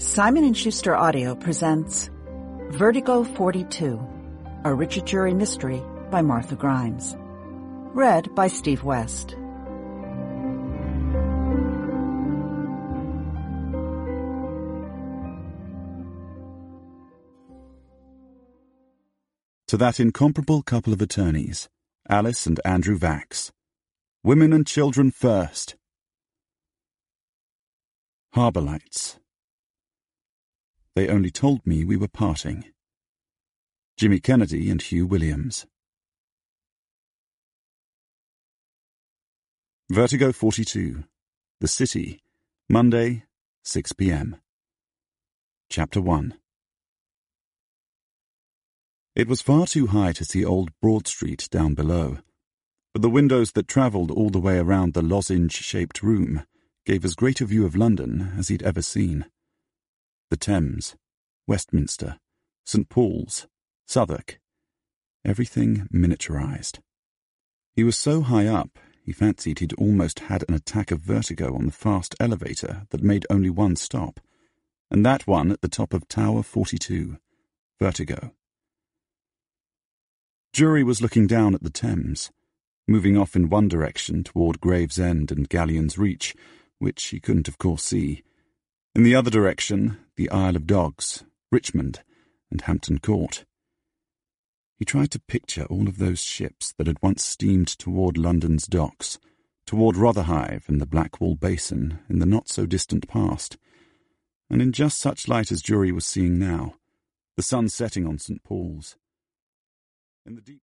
Simon & Schuster Audio presents Vertigo 42, a Richard Jury mystery by Martha Grimes. Read by Steve West. To that incomparable couple of attorneys, Alice and Andrew Vax. Women and children first. Harbour Lights. They only told me we were parting. Jimmy Kennedy and Hugh Williams. Vertigo 42. The City. Monday, 6 p.m. Chapter 1. It was far too high to see old Broad Street down below, but the windows that travelled all the way around the lozenge-shaped room gave as great a view of London as he'd ever seen. The Thames, Westminster, St. Paul's, Southwark, everything miniaturized. He was so high up, he fancied he'd almost had an attack of vertigo on the fast elevator that made only one stop, and that one at the top of Tower 42, vertigo. Jury was looking down at the Thames, moving off in one direction toward Gravesend and Galleon's Reach, which he couldn't of course see. In the other direction, the Isle of Dogs, Richmond, and Hampton Court. He tried to picture all of those ships that had once steamed toward London's docks, toward Rotherhithe and the Blackwall Basin in the not-so-distant past, and in just such light as Jury was seeing now, the sun setting on St. Paul's. In the deep